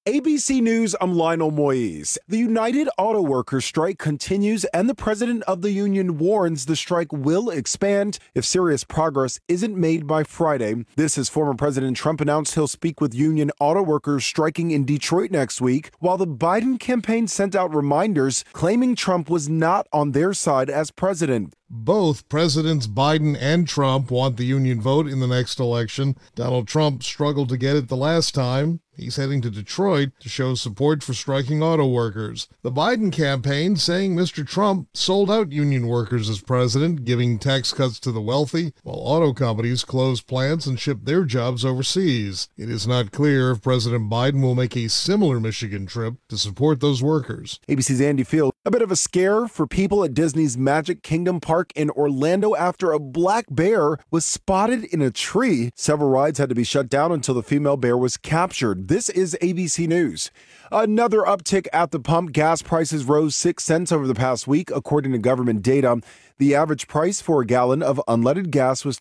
ABC News, I'm Lionel Moise. The United Auto Workers strike continues, and the president of the union warns the strike will expand if serious progress isn't made by Friday. This as former President Trump announced he'll speak with union auto workers striking in Detroit next week, while the Biden campaign sent out reminders claiming Trump was not on their side as president. Both Presidents Biden and Trump want the union vote in the next election. Donald Trump struggled to get it the last time. He's heading to Detroit to show support for striking auto workers. The Biden campaign saying Mr. Trump sold out union workers as president, giving tax cuts to the wealthy, while auto companies close plants and ship their jobs overseas. It is not clear if President Biden will make a similar Michigan trip to support those workers. ABC's Andy Field. A bit of a scare for people at Disney's Magic Kingdom Park in Orlando after a black bear was spotted in a tree. Several rides had to be shut down until the female bear was captured. This is ABC News. Another uptick at the pump. Gas prices rose 6 cents over the past week, according to government data. The average price for a gallon of unleaded gas was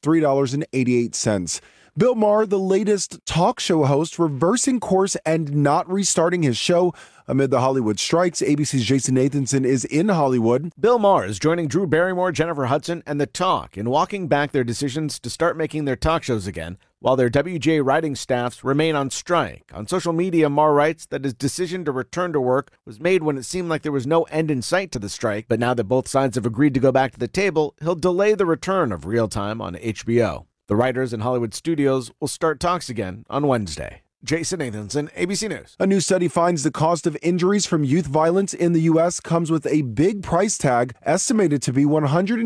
$3.88. Bill Maher, the latest talk show host, reversing course and not restarting his show amid the Hollywood strikes. ABC's Jason Nathanson is in Hollywood. Bill Maher is joining Drew Barrymore, Jennifer Hudson, and The Talk in walking back their decisions to start making their talk shows again, while their WGA writing staffs remain on strike. On social media, Maher writes that his decision to return to work was made when it seemed like there was no end in sight to the strike, but now that both sides have agreed to go back to the table, he'll delay the return of Real Time on HBO. The writers in Hollywood studios will start talks again on Wednesday. Jason Nathanson, ABC News. A new study finds the cost of injuries from youth violence in the U.S. comes with a big price tag, estimated to be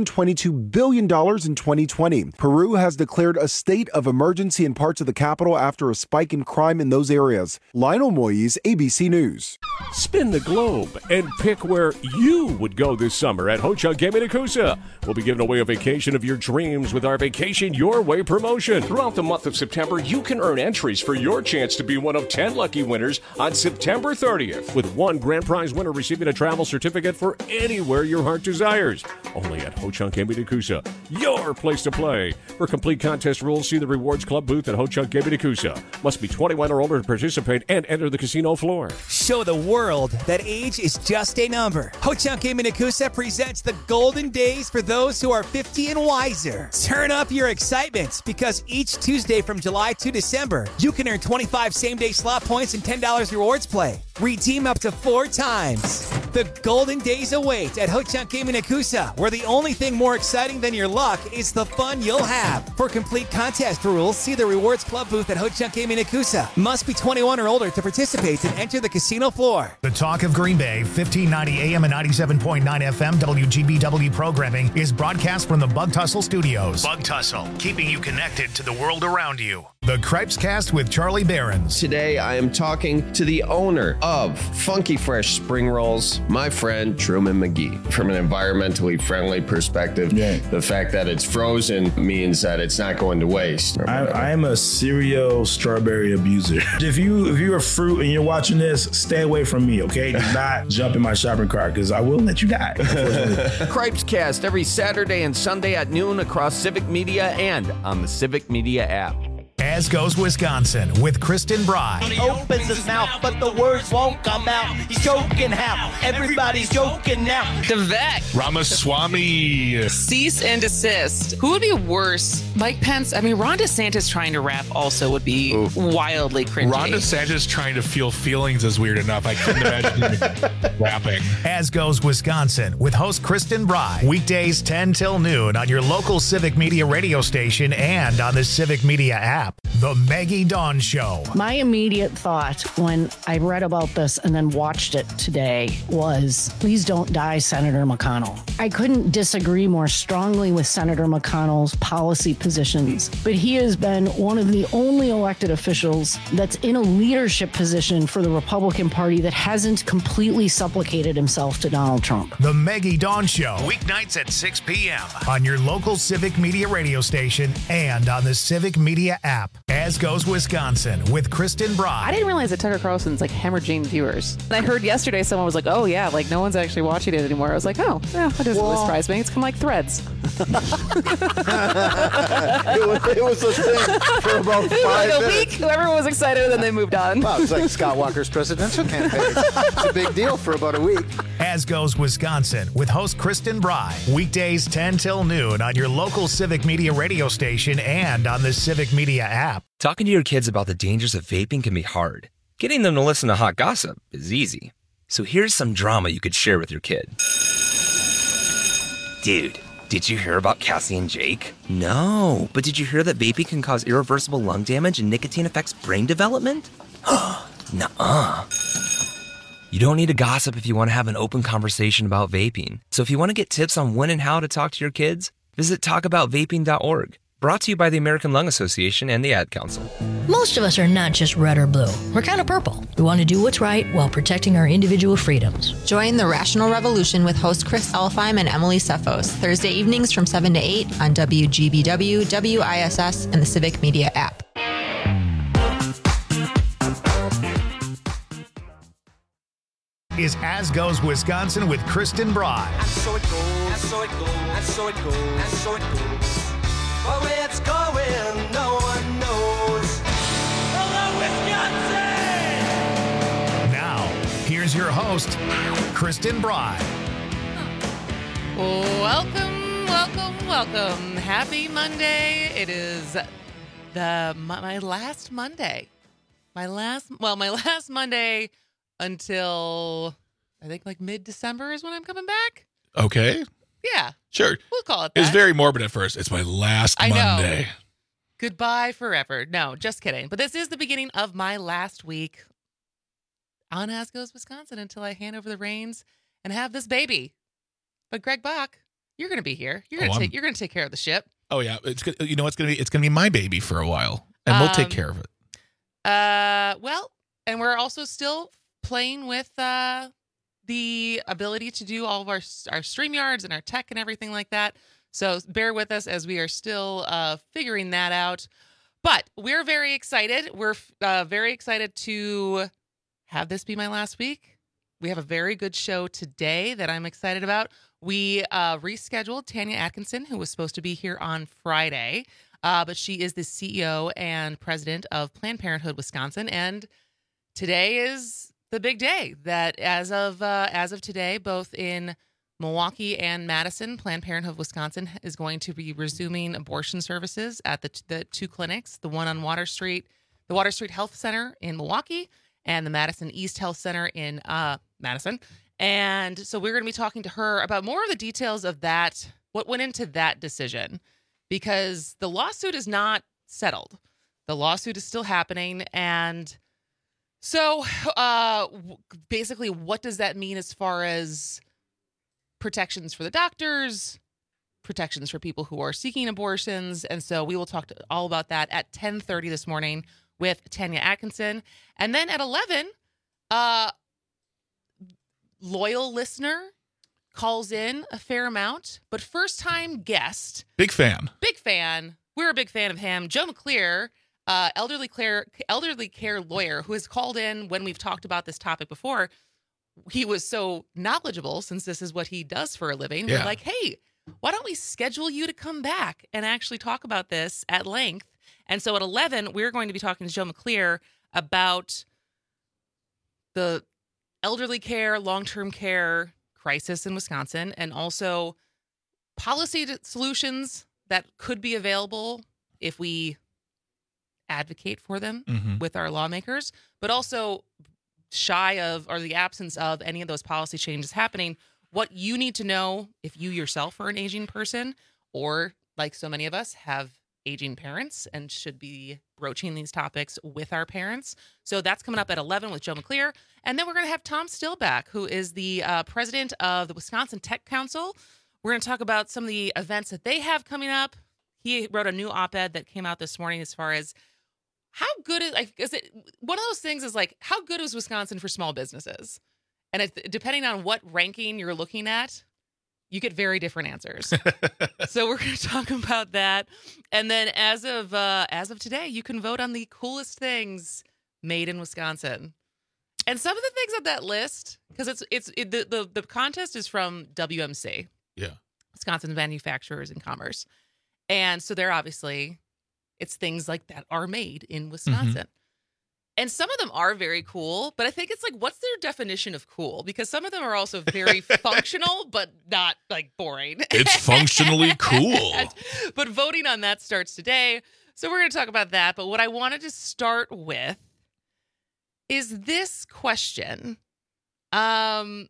$122 billion in 2020. Peru has declared a state of emergency in parts of the capital after a spike in crime in those areas. Lionel Moise, ABC News. Spin the globe and pick where you would go this summer at Ho-Chunk Gaming Nakusa. We'll be giving away a vacation of your dreams with our Vacation Your Way promotion. Throughout the month of September, you can earn entries for your chance to be one of 10 lucky winners on September 30th, with one grand prize winner receiving a travel certificate for anywhere your heart desires. Only at Ho-Chunk Gaming Nakusa, your place to play. For complete contest rules, see the Rewards Club booth at Ho-Chunk Gaming Nakusa. Must be 21 or older to participate and enter the casino floor. Show the world that age is just a number. Ho-Chunk Gaming Nakusa presents the golden days for those who are 50 and wiser. Turn up your excitement, because each Tuesday from July to December, you can earn 25 same-day slot points and $10 rewards play. Redeem up to 4 times. The golden days await at Ho-Chunk Gaming Nakusa, where the only thing more exciting than your luck is the fun you'll have. For complete contest rules, see the Rewards Club booth at Ho-Chunk Gaming Nakusa. Must be 21 or older to participate and enter the casino floor. The Talk of Green Bay, 1590 AM and 97.9 FM WGBW programming is broadcast from the Bug Tussle Studios. Bug Tussle, keeping you connected to the world around you. The Cripes Cast with Charlie Behrens. Today, I am talking to the owner of Funky Fresh Spring Rolls, my friend Truman McGee. From an environmentally friendly perspective, the fact that it's frozen means that it's not going to waste. I am a serial strawberry abuser. If you're a fruit and you're watching this, stay away from me, okay? Do not jump in my shopping cart, because I will let you die. Cripes Cast every Saturday and Sunday at noon across Civic Media and on the Civic Media app. As Goes Wisconsin with Kristen Bry. He opens his mouth, but the words won't come out. He's joking how? Everybody's joking now. Devek. Ramaswamy. Cease and desist. Who would be worse? Mike Pence? I mean, Ron DeSantis trying to rap also would be wildly cringy. Ron DeSantis trying to feel feelings is weird enough. I couldn't imagine him rapping. As Goes Wisconsin with host Kristen Bry. Weekdays 10 till noon on your local Civic Media radio station and on the Civic Media app. The Maggie Dawn Show. My immediate thought when I read about this and then watched it today was, please don't die, Senator McConnell. I couldn't disagree more strongly with Senator McConnell's policy positions, but he has been one of the only elected officials that's in a leadership position for the Republican Party that hasn't completely supplicated himself to Donald Trump. The Maggie Dawn Show. Weeknights at 6 p.m. on your local Civic Media radio station and on the Civic Media app. As Goes Wisconsin with Kristen Bry. I didn't realize that Tucker Carlson's like hemorrhaging viewers. And I heard yesterday someone was like, oh yeah, like no one's actually watching it anymore. I was like, oh, yeah, that doesn't really surprise me. It's kind of like Threads. it was a thing for about 5 like a minutes. week, everyone was excited, and then they moved on. Well, it's like Scott Walker's presidential campaign. It's a big deal for about a week. As Goes Wisconsin with host Kristen Bry. Weekdays 10 till noon on your local Civic Media radio station and on the Civic Media app. Talking to your kids about the dangers of vaping can be hard. Getting them to listen to hot gossip is easy. So here's some drama you could share with your kid. Dude, did you hear about Cassie and Jake? No, but did you hear that vaping can cause irreversible lung damage and nicotine affects brain development? Nuh-uh. You don't need to gossip if you want to have an open conversation about vaping. So if you want to get tips on when and how to talk to your kids, visit talkaboutvaping.org. Brought to you by the American Lung Association and the Ad Council. Most of us are not just red or blue. We're kind of purple. We want to do what's right while protecting our individual freedoms. Join the Rational Revolution with host Chris Elfheim and Emily Sefos, Thursday evenings from 7 to 8 on WGBW, WISS, and the Civic Media app. Is As Goes Wisconsin with Kristen Bry. And so it goes, and so it goes, and so it goes, and so it goes. But where it's going, no one knows. Hello, Wisconsin! Now, here's your host, Kristen Bry. Welcome, welcome, welcome. Happy Monday. It is my last Monday. My last Monday until I think like mid-December is when I'm coming back. Okay. Yeah. Sure. We'll call it that. It was very morbid at first. It's my last Monday. Know. Goodbye forever. No, just kidding. But this is the beginning of my last week on As Goes Wisconsin until I hand over the reins and have this baby. But Greg Bach, you're going to be here. You're going to take care of the ship. Oh yeah, it's going to be my baby for a while, and we'll take care of it. Well, and we're also still playing with the ability to do all of our StreamYards and our tech and everything like that. So bear with us as we are still figuring that out. But we're very excited. We're very excited to have this be my last week. We have a very good show today that I'm excited about. We rescheduled Tanya Atkinson, who was supposed to be here on Friday, but she is the CEO and president of Planned Parenthood Wisconsin. And today is the big day that as of today, both in Milwaukee and Madison, Planned Parenthood Wisconsin is going to be resuming abortion services at the two clinics, the one on Water Street, the Water Street Health Center in Milwaukee, and the Madison East Health Center in Madison. And so we're going to be talking to her about more of the details of that, what went into that decision, because the lawsuit is not settled. The lawsuit is still happening, and so basically, what does that mean as far as protections for the doctors, protections for people who are seeking abortions? And so we will talk all about that at 10:30 this morning with Tanya Atkinson. And then at 11, loyal listener calls in a fair amount, but first-time guest. Big fan. We're a big fan of him. Joe McClear. Elderly care lawyer who has called in when we've talked about this topic before. He was so knowledgeable since this is what he does for a living. Yeah. We're like, hey, why don't we schedule you to come back and actually talk about this at length? And so at 11, we're going to be talking to Joe McClear about the elderly care, long-term care crisis in Wisconsin, and also policy solutions that could be available if we advocate for them with our lawmakers, but also shy of or the absence of any of those policy changes happening, what you need to know if you yourself are an aging person or, like so many of us, have aging parents and should be broaching these topics with our parents. So that's coming up at 11 with Joe McClear. And then we're going to have Tom Stillback, who is the president of the Wisconsin Tech Council. We're going to talk about some of the events that they have coming up. He wrote a new op-ed that came out this morning as far as how good is it? One of those things is like, how good is Wisconsin for small businesses? And depending on what ranking you're looking at, you get very different answers. So we're going to talk about that. And then as of today, you can vote on the coolest things made in Wisconsin. And some of the things on that list, because the contest is from WMC. Yeah. Wisconsin Manufacturers and Commerce. And so they're obviously, it's things like that are made in Wisconsin. And some of them are very cool, but I think it's like, what's their definition of cool? Because some of them are also very functional, but not like boring. It's functionally cool. But voting on that starts today. So we're going to talk about that. But what I wanted to start with is this question. When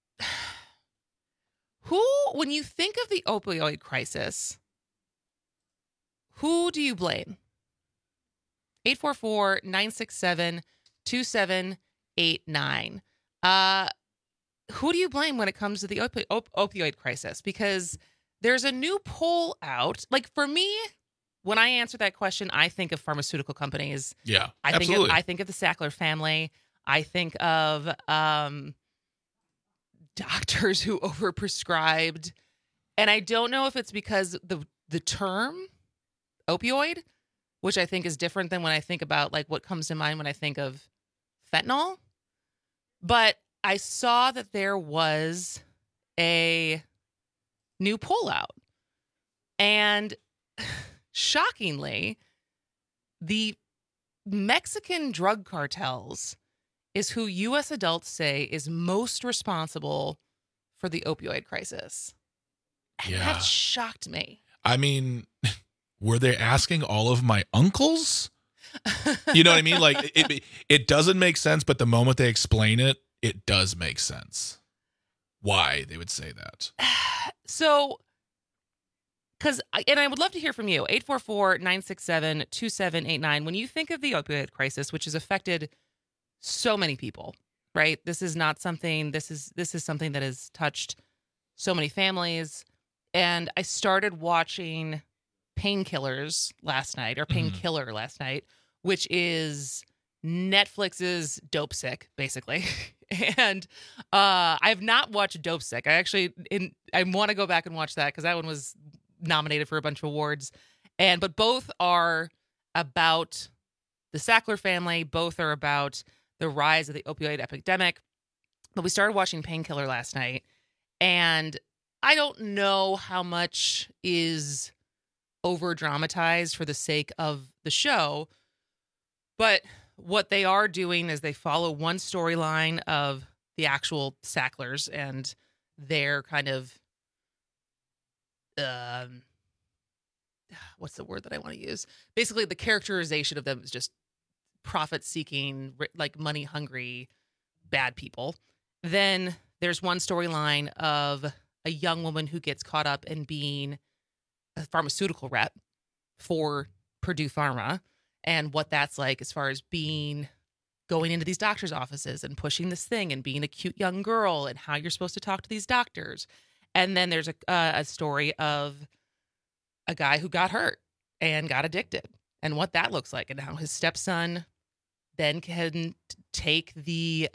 you think of the opioid crisis, who do you blame? 844-967-2789. Who do you blame when it comes to the opioid crisis? Because there's a new poll out. Like for me, when I answer that question, I think of pharmaceutical companies. Yeah, absolutely. I think of the Sackler family. I think of doctors who overprescribed. And I don't know if it's because the term opioid, which I think is different than when I think about like what comes to mind when I think of fentanyl. But I saw that there was a new poll out. And shockingly, the Mexican drug cartels is who U.S. adults say is most responsible for the opioid crisis. And that shocked me. I mean, were they asking all of my uncles? You know what I mean? Like it doesn't make sense, but the moment they explain it, it does make sense. Why they would say that. So, and I would love to hear from you. 844-967-2789. When you think of the opioid crisis, which has affected so many people, right? This is not something, this is something that has touched so many families. And I started watching Painkillers last night, or Painkiller last night, which is Netflix's Dope Sick, basically. And I have not watched Dope Sick. I want to go back and watch that because that one was nominated for a bunch of awards. But both are about the Sackler family. Both are about the rise of the opioid epidemic. But we started watching Painkiller last night, and I don't know how much is over dramatized for the sake of the show, but what they are doing is they follow one storyline of the actual Sacklers and their kind of what's the word that I want to use? Basically, the characterization of them is just profit-seeking, like money-hungry, bad people. Then there's one storyline of a young woman who gets caught up in being a pharmaceutical rep for Purdue Pharma and what that's like as far as going into these doctors' offices and pushing this thing and being a cute young girl and how you're supposed to talk to these doctors. And then there's a story of a guy who got hurt and got addicted and what that looks like and how his stepson then can take the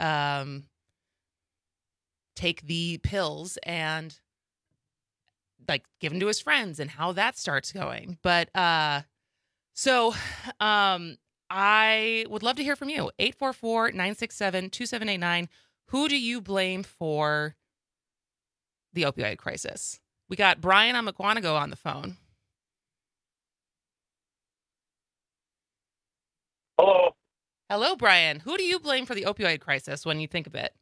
pills and like give them to his friends and how that starts going. But so I would love to hear from you. 844-967-2789. Who do you blame for the opioid crisis? We got Brian on McWanago on the phone. Hello. Hello, Brian. Who do you blame for the opioid crisis when you think of it?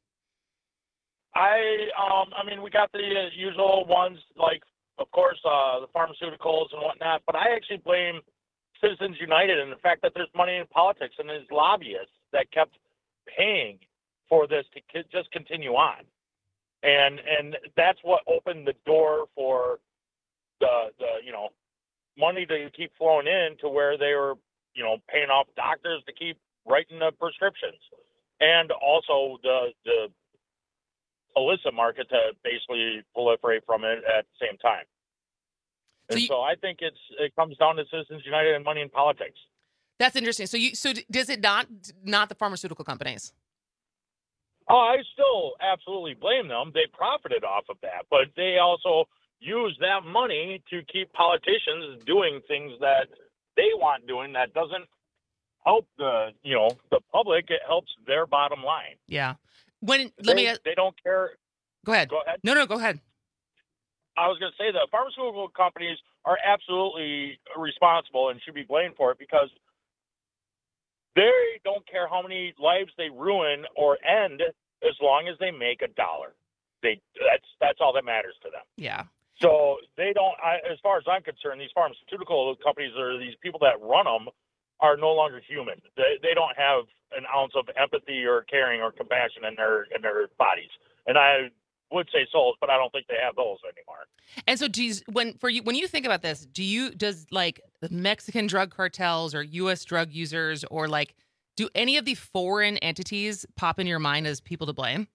I mean, we got the usual ones, like, of course, the pharmaceuticals and whatnot, but I actually blame Citizens United and the fact that there's money in politics and his lobbyists that kept paying for this to just continue on. And that's what opened the door for the money to keep flowing in to where they were, paying off doctors to keep writing the prescriptions. And also the illicit market to basically proliferate from it at the same time. And so I think it comes down to Citizens United and money in politics. That's interesting. So does it not the pharmaceutical companies? Oh, I still absolutely blame them. They profited off of that, but they also use that money to keep politicians doing things that they want doing that doesn't help the public. It helps their bottom line. Yeah. They don't care. Go ahead. Go ahead. No, go ahead. I was going to say the pharmaceutical companies are absolutely responsible and should be blamed for it because they don't care how many lives they ruin or end as long as they make $1. That's all that matters to them. Yeah. So they don't. As far as I'm concerned, these pharmaceutical companies or these people that run them are no longer human. They don't have an ounce of empathy or caring or compassion in their bodies. And I would say souls, but I don't think they have those anymore. And so, when you think about this, does like the Mexican drug cartels or U.S. drug users or like do any of the foreign entities pop in your mind as people to blame?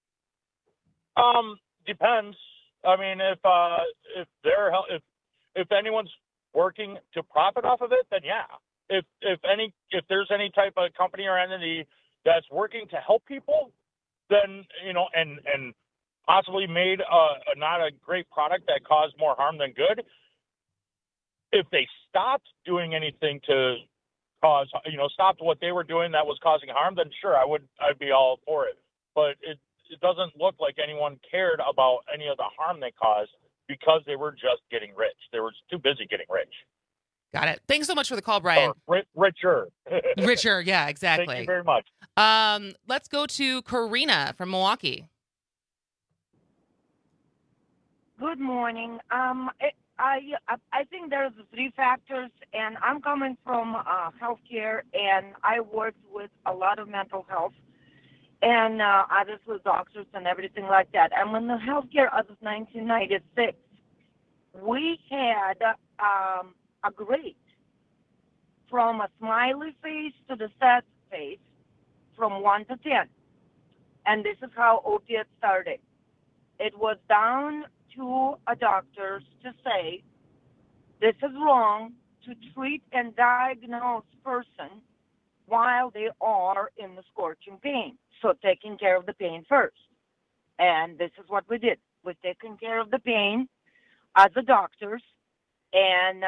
Depends. I mean, if anyone's working to profit off of it, then yeah. If there's any type of company or entity that's working to help people, then and possibly made not a great product that caused more harm than good. If they stopped doing anything to stopped what they were doing that was causing harm, then sure, I'd be all for it. But it doesn't look like anyone cared about any of the harm they caused because they were just getting rich. They were too busy getting rich. Got it. Thanks so much for the call, Brian. Richer. Richer, yeah, exactly. Thank you very much. Let's go to Karina from Milwaukee. Good morning. I think there's 3 factors, and I'm coming from healthcare, and I worked with a lot of mental health, and obviously doctors and everything like that. And in the healthcare of 1996, we had a grade from a smiley face to the sad face from 1 to 10. And this is how opiates started. It was down to a doctor to say, this is wrong, to treat and diagnose person while they are in the scorching pain. So taking care of the pain first. And this is what we did. We're taking care of the pain as the doctors and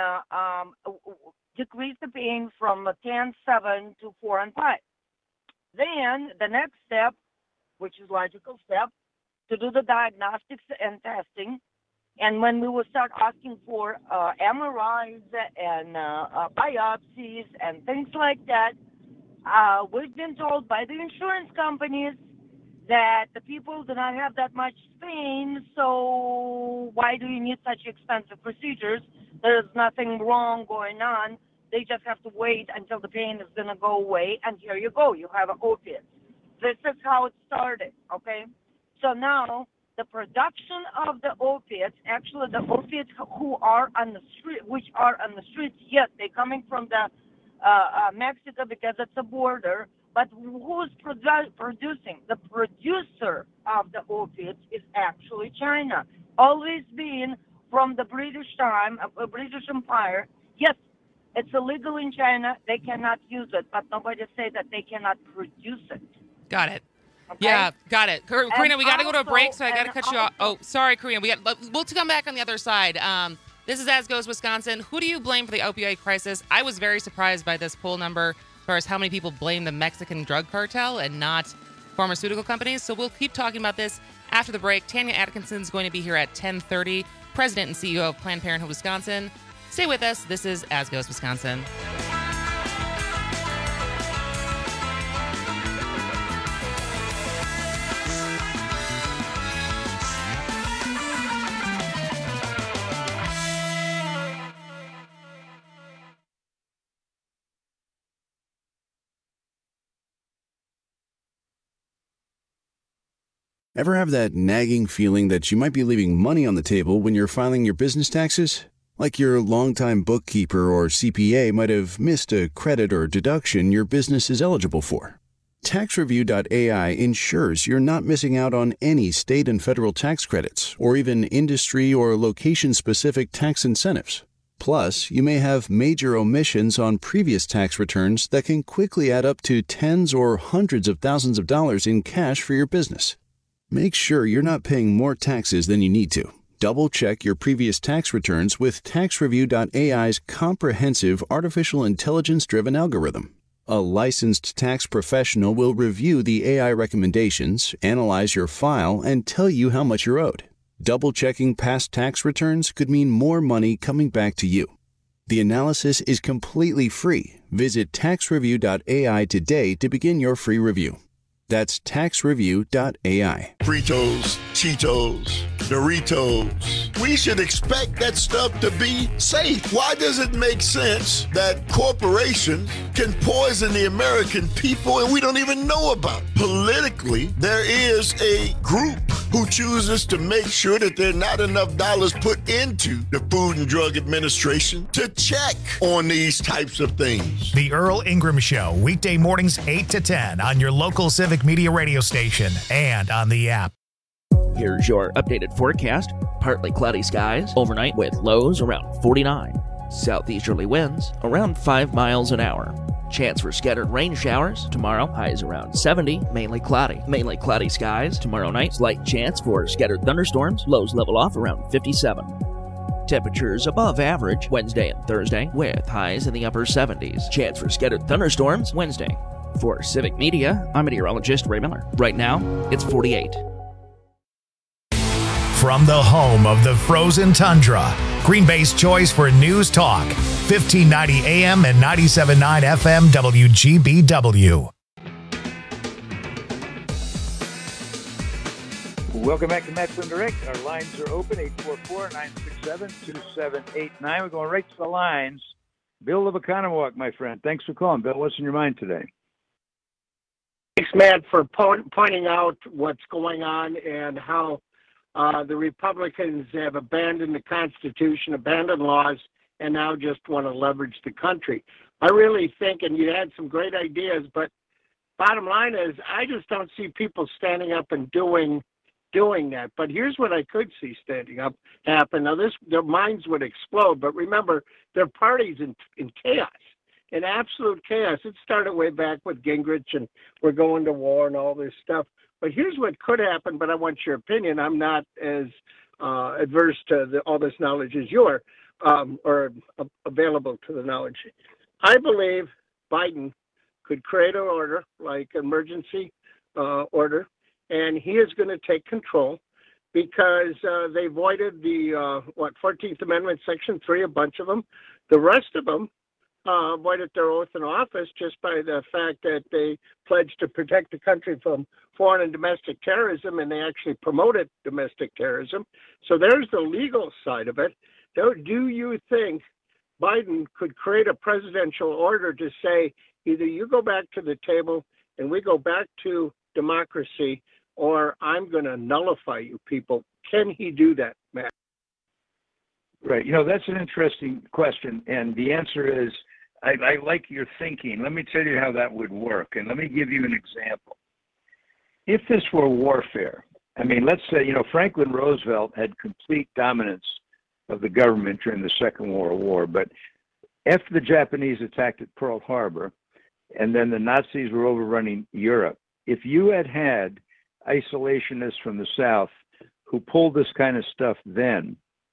decrease the pain from 10-7 to 4 and 5. Then the next step, which is logical step, to do the diagnostics and testing. And when we will start asking for MRIs and biopsies and things like that, we've been told by the insurance companies that the people do not have that much pain, so why do you need such expensive procedures? There's nothing wrong going on. They just have to wait until the pain is going to go away, and here you go. You have an opiate. This is how it started, okay? So now the production of the opiates, actually the opiates who are on the street, which are on the streets, yes, they're coming from the Mexico because it's a border, but who's producing? The producer of the opiates is actually China. Always been from the British time, British Empire. Yes, it's illegal in China. They cannot use it, but nobody say that they cannot produce it. Got it. Okay? Yeah, got it. Karina, we got to go to a break, so I got to cut you off. also- Oh, sorry, Karina. We'll come back on the other side. This is As Goes Wisconsin. Who do you blame for the opioid crisis? I was very surprised by this poll number as far as how many people blame the Mexican drug cartel and not pharmaceutical companies. So we'll keep talking about this after the break. Tanya Atkinson is going to be here at 10:30, President and CEO of Planned Parenthood Wisconsin. Stay with us. This is As Goes Wisconsin. Ever have that nagging feeling that you might be leaving money on the table when you're filing your business taxes? Like your longtime bookkeeper or CPA might have missed a credit or deduction your business is eligible for. TaxReview.ai ensures you're not missing out on any state and federal tax credits or even industry or location-specific tax incentives. Plus, you may have major omissions on previous tax returns that can quickly add up to tens or hundreds of thousands of dollars in cash for your business. Make sure you're not paying more taxes than you need to. Double-check your previous tax returns with TaxReview.ai's comprehensive artificial intelligence-driven algorithm. A licensed tax professional will review the AI recommendations, analyze your file, and tell you how much you're owed. Double-checking past tax returns could mean more money coming back to you. The analysis is completely free. Visit TaxReview.ai today to begin your free review. That's TaxReview.ai. Fritos, Cheetos, Doritos. We should expect that stuff to be safe. Why does it make sense that corporations can poison the American people and we don't even know about it? Politically, there is a group who chooses to make sure that there are not enough dollars put into the Food and Drug Administration to check on these types of things. The Earl Ingram Show, weekday mornings 8 to 10 on your local Civic Media radio station and on the app. Here's your updated forecast. Partly cloudy skies overnight with lows around 49. Southeasterly winds around 5 miles an hour. Chance for scattered rain showers tomorrow, highs around 70, mainly cloudy. Mainly cloudy skies tomorrow night, slight chance for scattered thunderstorms, lows level off around 57. Temperatures above average Wednesday and Thursday with highs in the upper 70s. Chance for scattered thunderstorms Wednesday. For Civic Media, I'm meteorologist Ray Miller. Right now, it's 48. From the home of the frozen tundra, Green Bay's choice for news talk, 1590 AM and 97.9 FM WGBW. Welcome back to Matt Flynn Direct. Our lines are open, 844-967-2789. We're going right to the lines. Bill of Economowoc, my friend. Thanks for calling. Bill, what's in your mind today? Thanks, Matt, for pointing out what's going on and how the Republicans have abandoned the Constitution, abandoned laws, and now just want to leverage the country. I really think, and you had some great ideas, but bottom line is I just don't see people standing up and doing that. But here's what I could see standing up happen. Now, their minds would explode, but remember, their party's in chaos, in absolute chaos. It started way back with Gingrich, and we're going to war and all this stuff. But here's what could happen, but I want your opinion. I'm not as adverse to all this knowledge as you are, or available to the knowledge. I believe Biden could create an order, like emergency order, and he is going to take control because they voided the, 14th Amendment, Section 3, a bunch of them. The rest of them voided their oath in office just by the fact that they pledged to protect the country from foreign and domestic terrorism, and they actually promoted domestic terrorism. So there's the legal side of it. Do you think Biden could create a presidential order to say either you go back to the table and we go back to democracy, or I'm going to nullify you people? Can he do that, Matt? Right. That's an interesting question. And the answer is, I like your thinking. Let me tell you how that would work. And let me give you an example. If this were warfare, let's say, Franklin Roosevelt had complete dominance of the government during the Second World War. But after the Japanese attacked at Pearl Harbor, and then the Nazis were overrunning Europe, if you had isolationists from the South who pulled this kind of stuff then,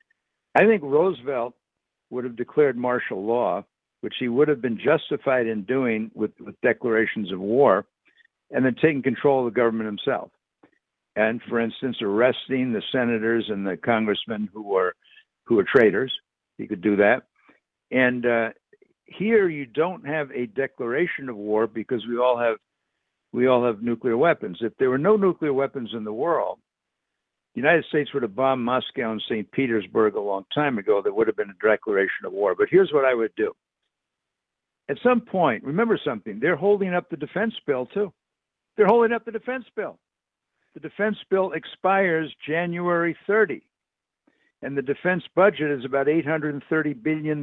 I think Roosevelt would have declared martial law, which he would have been justified in doing with declarations of war, and then taking control of the government himself. And, for instance, arresting the senators and the congressmen who were traitors. He could do that. And here you don't have a declaration of war because we all have nuclear weapons. If there were no nuclear weapons in the world, the United States would have bombed Moscow and St. Petersburg a long time ago. There would have been a declaration of war. But here's what I would do. At some point, remember something, they're holding up the defense bill, too. They're holding up the defense bill. The defense bill expires January 30, and the defense budget is about $830 billion.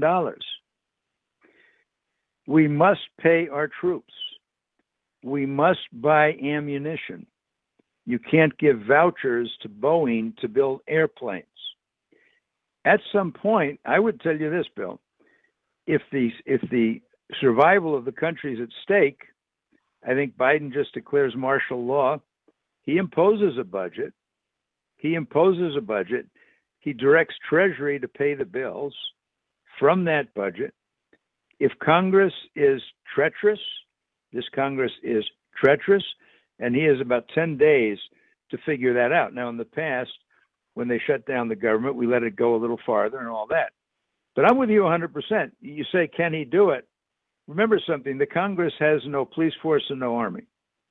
We must pay our troops. We must buy ammunition. You can't give vouchers to Boeing to build airplanes. at some point, I would tell you this, Bill, if the survival of the country is at stake, I think Biden just declares martial law. He imposes a budget. He directs Treasury to pay the bills from that budget. If Congress is treacherous, this Congress is treacherous, and he has about 10 days to figure that out. Now, in the past, when they shut down the government, we let it go a little farther and all that. But I'm with you 100%. You say, can he do it? Remember something, the Congress has no police force and no army.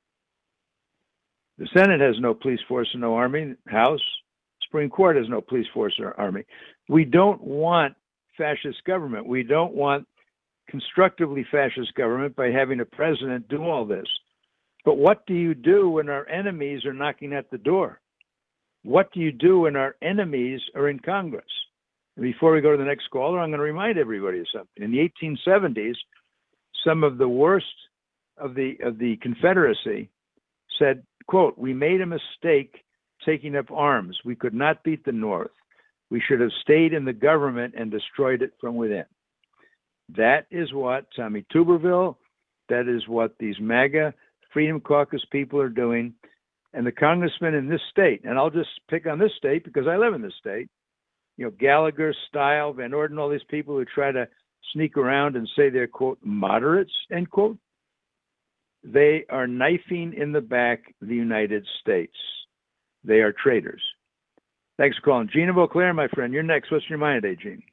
The Senate has no police force and no army. House, Supreme Court has no police force or army. We don't want fascist government. We don't want constructively fascist government by having a president do all this. But what do you do when our enemies are knocking at the door? What do you do when our enemies are in Congress? And before we go to the next caller, I'm going to remind everybody of something. In the 1870s, some of the worst of the Confederacy said, quote, "We made a mistake taking up arms. We could not beat the North. We should have stayed in the government and destroyed it from within." That is what Tommy Tuberville, that is what these MAGA Freedom Caucus people are doing. And the congressmen in this state, and I'll just pick on this state because I live in this state, you know, Gallagher, Style, Van Orden, all these people who try to sneak around and say they're, quote, moderates, end quote, they are knifing in the back the United States. They are traitors. Thanks for calling. Gene of Eau Claire, my friend. You're next. What's your mind today, Gene?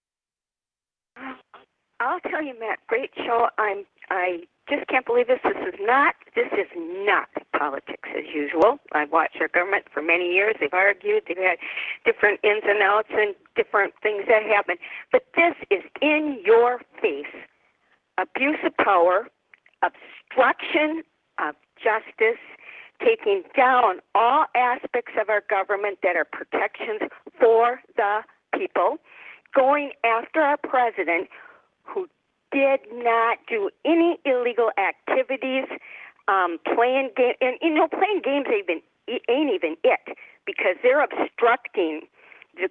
I'll tell you, Matt, great show. I just can't believe this. This is not politics as usual. I've watched our government for many years. They've argued. They've had different ins and outs and different things that happen. But this is in your face. Abuse of power, obstruction of justice, taking down all aspects of our government that are protections for the people, going after our president who did not do any illegal activities, playing games, and playing games ain't even it, because they're obstructing the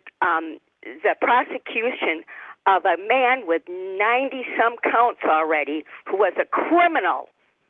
prosecution of a man with 90-some counts already, who was a criminal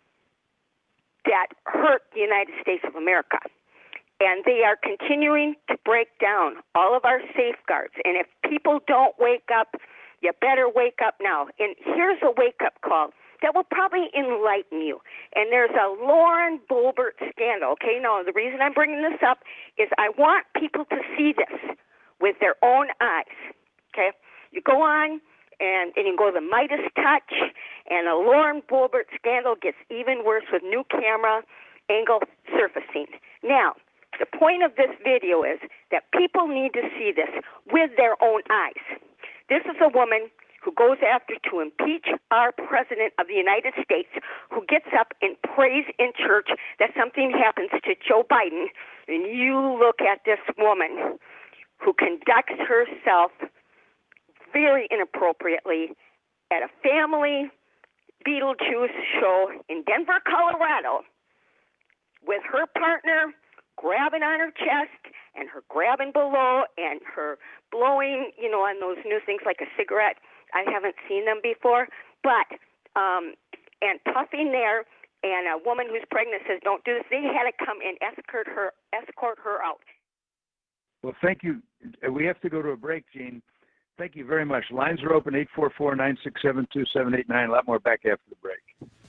that hurt the United States of America. And they are continuing to break down all of our safeguards. And if people don't wake up, you better wake up now. And here's a wake-up call that will probably enlighten you. And there's a Lauren Boebert scandal. Okay, now the reason I'm bringing this up is I want people to see this with their own eyes. Okay, you go on and you go to the Midas Touch, and a Lauren Boebert scandal gets even worse with new camera angle surfacing. Now, the point of this video is that people need to see this with their own eyes. This is a woman who goes after to impeach our president of the United States, who gets up and prays in church that something happens to Joe Biden. And you look at this woman who conducts herself very inappropriately at a family Beetlejuice show in Denver, Colorado, with her partner grabbing on her chest and her grabbing below and her blowing, on those new things like a cigarette. I haven't seen them before, but, and puffing there, and a woman who's pregnant says, don't do this. They had to come and escort her out. Well, thank you. We have to go to a break, Gene. Thank you very much. Lines are open, 844-967-2789. A lot more back after the break.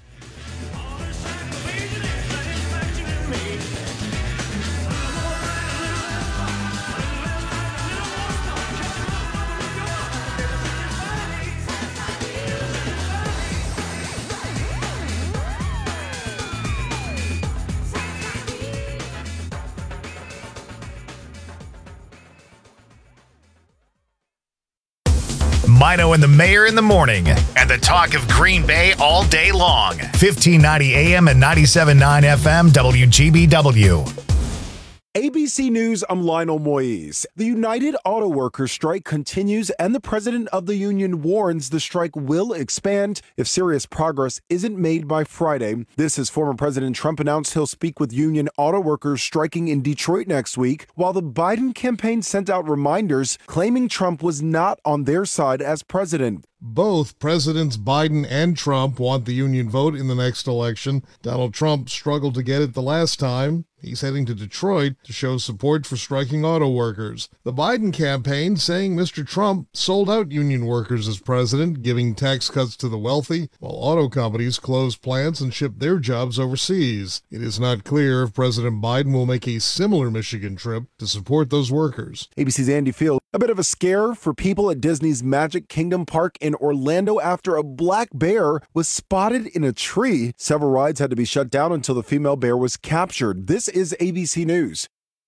Mino and the Mayor in the morning, and the talk of Green Bay all day long. 1590 AM and 97.9 FM, WGBW. ABC News, I'm Lionel Moise. The United Auto Workers strike continues, and the president of the union warns the strike will expand if serious progress isn't made by Friday. This as former President Trump announced he'll speak with union auto workers striking in Detroit next week, while the Biden campaign sent out reminders claiming Trump was not on their side as president. Both Presidents Biden and Trump want the union vote in the next election. Donald Trump struggled to get it the last time. He's heading to Detroit to show support for striking auto workers. The Biden campaign saying Mr. Trump sold out union workers as president, giving tax cuts to the wealthy, while auto companies closed plants and shipped their jobs overseas. It is not clear if President Biden will make a similar Michigan trip to support those workers. ABC's Andy Field. A bit of a scare for people at Disney's Magic Kingdom Park in Orlando after a black bear was spotted in a tree. Several rides had to be shut down until the female bear was captured. This is ABC News.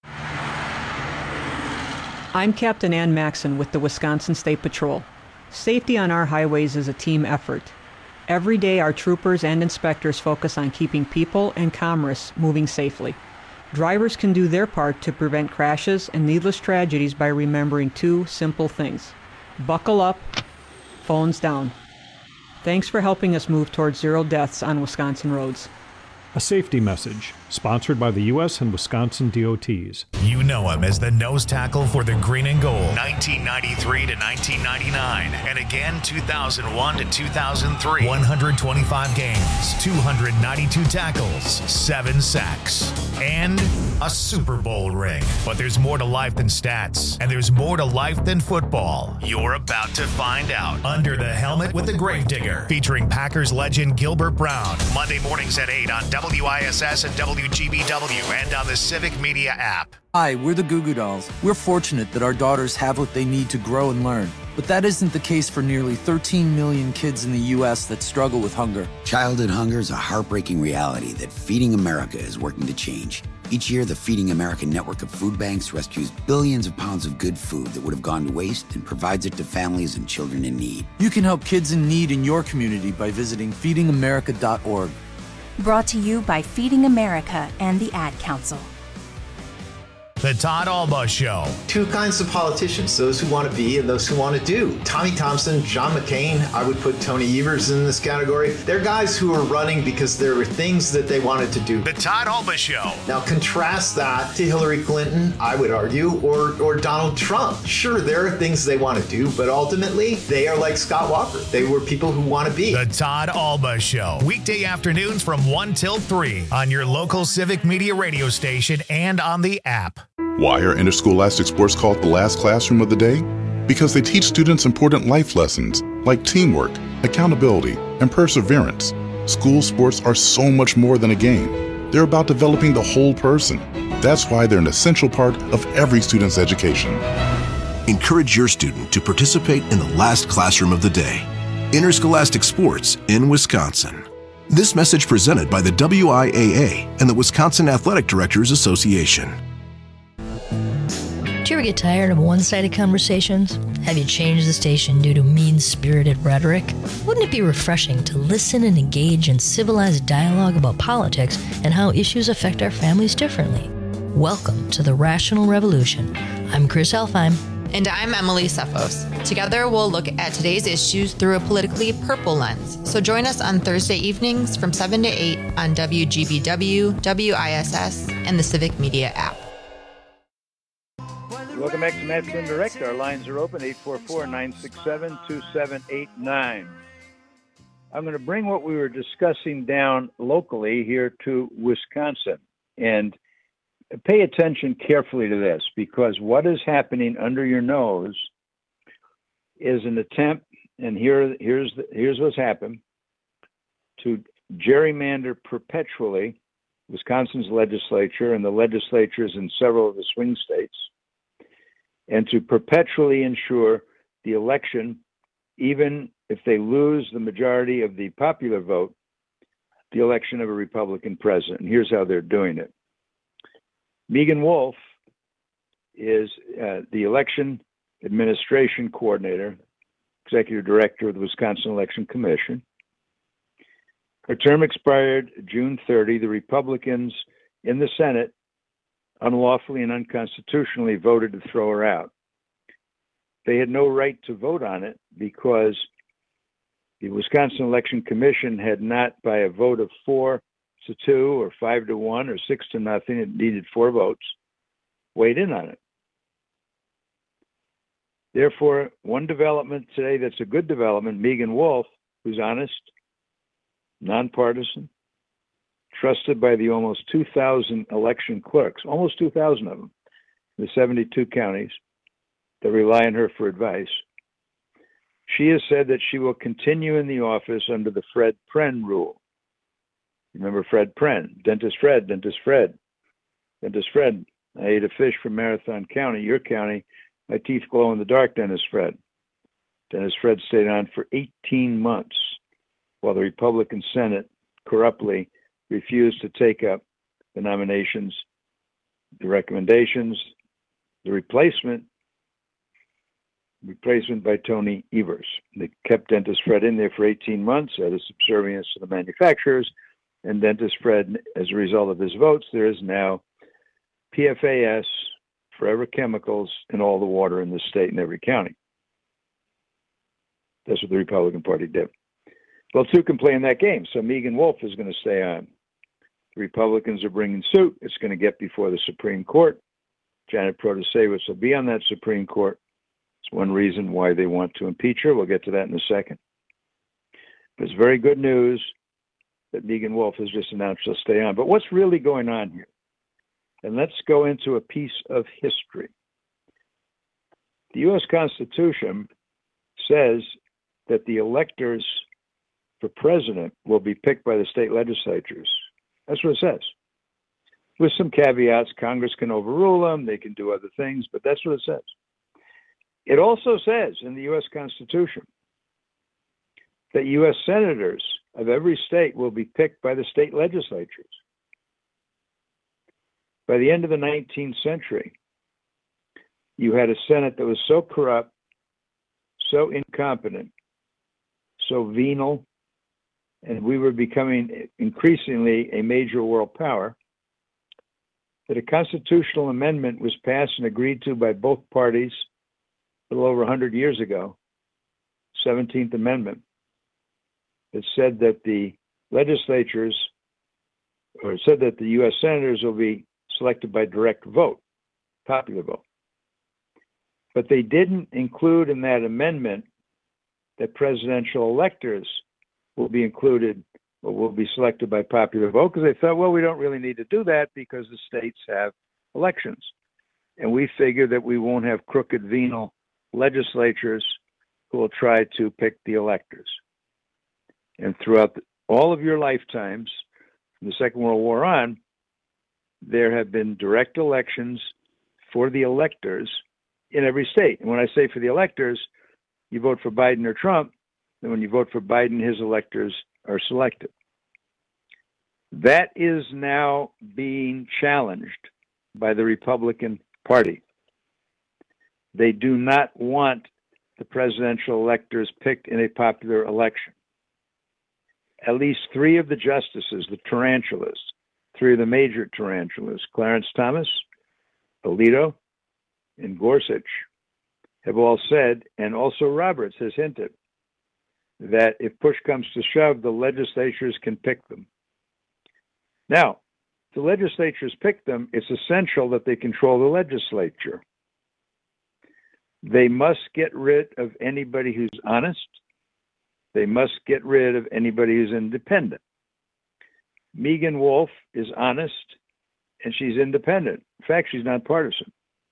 I'm Captain Ann Maxon with the Wisconsin State Patrol. Safety on our highways is a team effort. Every day, our troopers and inspectors focus on keeping people and commerce moving safely. Drivers can do their part to prevent crashes and needless tragedies by remembering two simple things. Buckle up, phones down. Thanks for helping us move towards zero deaths on Wisconsin roads. A safety message, sponsored by the U.S. and Wisconsin DOTs. You know him as the nose tackle for the Green and Gold, 1993 to 1999, and again 2001 to 2003. 125 games, 292 tackles, 7 sacks, and a Super Bowl ring. But there's more to life than stats, and there's more to life than football. You're about to find out. Under the Helmet with the Gravedigger, featuring Packers legend Gilbert Brown. Monday mornings at 8 on WISS and WGBW and on the Civic Media app. Hi, we're the Goo Goo Dolls. We're fortunate that our daughters have what they need to grow and learn. But that isn't the case for nearly 13 million kids in the U.S. that struggle with hunger. Childhood hunger is a heartbreaking reality that Feeding America is working to change. Each year, the Feeding America network of food banks rescues billions of pounds of good food that would have gone to waste and provides it to families and children in need. You can help kids in need in your community by visiting feedingamerica.org. Brought to you by Feeding America and the Ad Council. The Todd Alba Show. Two kinds of politicians, those who want to be and those who want to do. Tommy Thompson, John McCain, I would put Tony Evers in this category. They're guys who are running because there were things that they wanted to do. The Todd Alba Show. Now contrast that to Hillary Clinton, I would argue, or Donald Trump. Sure, there are things they want to do, but ultimately, they are like Scott Walker. They were people who want to be. The Todd Alba Show. Weekday afternoons from 1 till 3 on your local Civic Media radio station and on the app. Why are interscholastic sports called the last classroom of the day? Because they teach students important life lessons like teamwork, accountability, and perseverance. School sports are so much more than a game. They're about developing the whole person. That's why they're an essential part of every student's education. Encourage your student to participate in the last classroom of the day. Interscholastic sports in Wisconsin. This message presented by the WIAA and the Wisconsin Athletic Directors Association. Do you ever get tired of one-sided conversations? Have you changed the station due to mean-spirited rhetoric? Wouldn't it be refreshing to listen and engage in civilized dialogue about politics and how issues affect our families differently? Welcome to the Rational Revolution. I'm Chris Elfheim. And I'm Emily Sefos. Together, we'll look at today's issues through a politically purple lens. So join us on Thursday evenings from 7 to 8 on WGBW, WISS, and the Civic Media app. Welcome back to Masculine Direct. Our lines are open, 844-967-2789. I'm going to bring what we were discussing down locally here to Wisconsin. And pay attention carefully to this, because what is happening under your nose is an attempt, and here's what's happened, to gerrymander perpetually Wisconsin's legislature and the legislatures in several of the swing states, and to perpetually ensure the election, even if they lose the majority of the popular vote, the election of a Republican president. And here's how they're doing it. Megan Wolf is the election administration coordinator, executive director of the Wisconsin Election Commission. Her term expired June 30. The Republicans in the Senate unlawfully and unconstitutionally voted to throw her out. They had no right to vote on it because the Wisconsin Election Commission had not, by a vote of 4-2 or 5-1 or 6-0, it needed 4 votes, weighed in on it. Therefore, one development today that's a good development, Meagan Wolfe, who's honest, nonpartisan, trusted by the almost 2,000 election clerks, almost 2,000 of them, in the 72 counties that rely on her for advice. She has said that she will continue in the office under the Fred Pren rule. Remember Fred Pren, Dentist Fred, Dentist Fred, Dentist Fred. I ate a fish from Marathon County, your county. My teeth glow in the dark, Dentist Fred. Dentist Fred stayed on for 18 months while the Republican Senate corruptly refused to take up the nominations, the recommendations, the replacement by Tony Evers. They kept Dentist Fred in there for 18 months out of subservience to the manufacturers, and Dentist Fred, as a result of his votes, there is now PFAS, Forever Chemicals, in all the water in the state and every county. That's what the Republican Party did. Well, two can play in that game, so Meagan Wolfe is going to stay on. The Republicans are bringing suit. It's going to get before the Supreme Court. Janet Protasevich will be on that Supreme Court. It's one reason why they want to impeach her. We'll get to that in a second. But it's very good news that Meagan Wolfe has just announced she'll stay on. But what's really going on here? And let's go into a piece of history. The U.S. Constitution says that the electors for president will be picked by the state legislatures. That's what it says. With some caveats, Congress can overrule them, they can do other things, but that's what it says. It also says in the U.S. Constitution that U.S. senators of every state will be picked by the state legislatures. By the end of the 19th century, you had a Senate that was so corrupt, so incompetent, so venal, and we were becoming increasingly a major world power, that a constitutional amendment was passed and agreed to by both parties a little over 100 years ago, 17th Amendment, that said that the legislatures, or it said that the U.S. senators will be selected by direct vote, popular vote. But they didn't include in that amendment that presidential electors will be included or will be selected by popular vote, because they thought, well, we don't really need to do that because the states have elections. And we figure that we won't have crooked, venal legislatures who will try to pick the electors. And throughout all of your lifetimes, from the Second World War on, there have been direct elections for the electors in every state. And when I say for the electors, you vote for Biden or Trump, and when you vote for Biden, his electors are selected. That is now being challenged by the Republican Party. They do not want the presidential electors picked in a popular election. At least 3 of the justices, the tarantulas, 3 of the major tarantulas, Clarence Thomas, Alito, and Gorsuch, have all said, and also Roberts has hinted, that if push comes to shove, the legislatures can pick them. Now, if the legislatures pick them, it's essential that they control the legislature. They must get rid of anybody who's honest. They must get rid of anybody who's independent. Meagan Wolfe is honest, and she's independent. In fact, she's not partisan.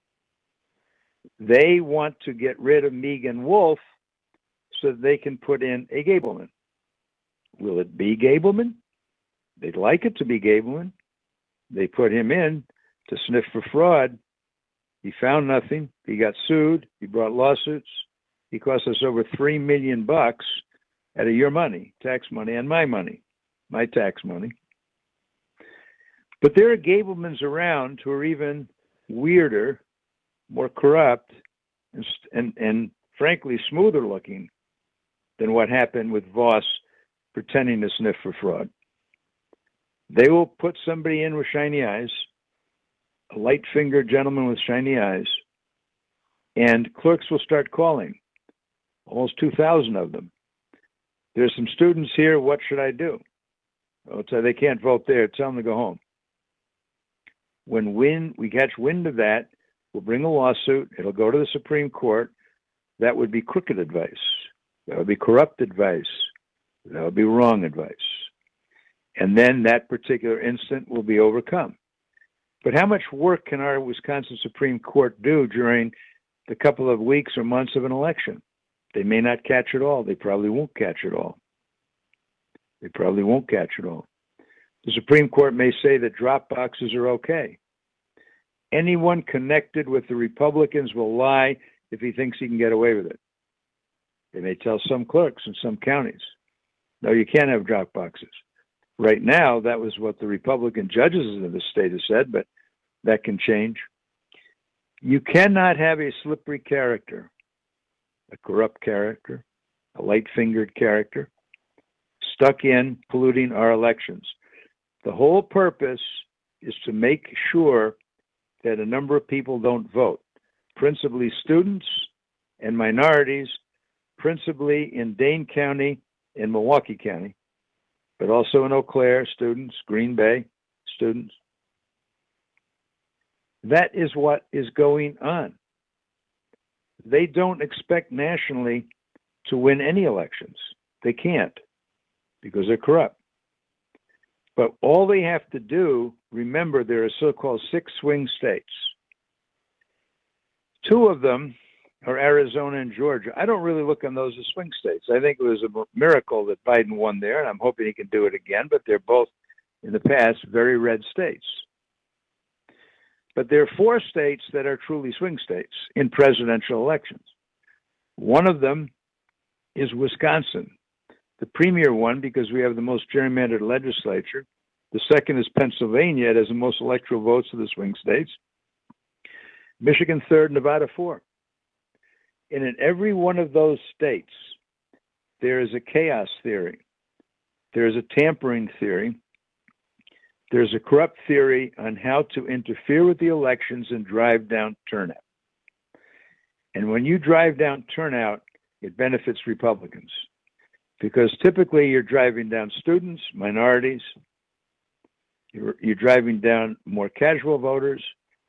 They want to get rid of Meagan Wolfe so that they can put in a Gableman. Will it be Gableman? They'd like it to be Gableman. They put him in to sniff for fraud. He found nothing. He got sued. He brought lawsuits. He cost us over $3 million out of your money, tax money, and my money, my tax money. But there are Gablemans around who are even weirder, more corrupt, and frankly smoother looking than what happened with Voss pretending to sniff for fraud. They will put somebody in with shiny eyes, a light-fingered gentleman with shiny eyes, and clerks will start calling, almost 2,000 of them. There's some students here, what should I do? I'll tell you, they can't vote there, tell them to go home. When we catch wind of that, we'll bring a lawsuit, it'll go to the Supreme Court. That would be crooked advice. That would be corrupt advice. That would be wrong advice. And then that particular instant will be overcome. But how much work can our Wisconsin Supreme Court do during the couple of weeks or months of an election? They may not catch it all. They probably won't catch it all. They probably won't catch it all. The Supreme Court may say that drop boxes are okay. Anyone connected with the Republicans will lie if he thinks he can get away with it. They may tell some clerks in some counties, no, you can't have drop boxes. Right now, that was what the Republican judges of the state have said, but that can change. You cannot have a slippery character, a corrupt character, a light-fingered character, stuck in polluting our elections. The whole purpose is to make sure that a number of people don't vote, principally students and minorities, principally in Dane County and Milwaukee County, but also in Eau Claire, students, Green Bay, students. That is what is going on. They don't expect nationally to win any elections. They can't because they're corrupt. But all they have to do, remember, there are so-called 6 swing states. 2 of them are Arizona and Georgia. I don't really look on those as swing states. I think it was a miracle that Biden won there, and I'm hoping he can do it again, but they're both, in the past, very red states. But there are 4 states that are truly swing states in presidential elections. One of them is Wisconsin, the premier one because we have the most gerrymandered legislature. The second is Pennsylvania. It has the most electoral votes of the swing states. Michigan third, Nevada fourth. And in every one of those states, there is a chaos theory. There is a tampering theory. There's a corrupt theory on how to interfere with the elections and drive down turnout. And when you drive down turnout, it benefits Republicans because typically you're driving down students, minorities, you're driving down more casual voters,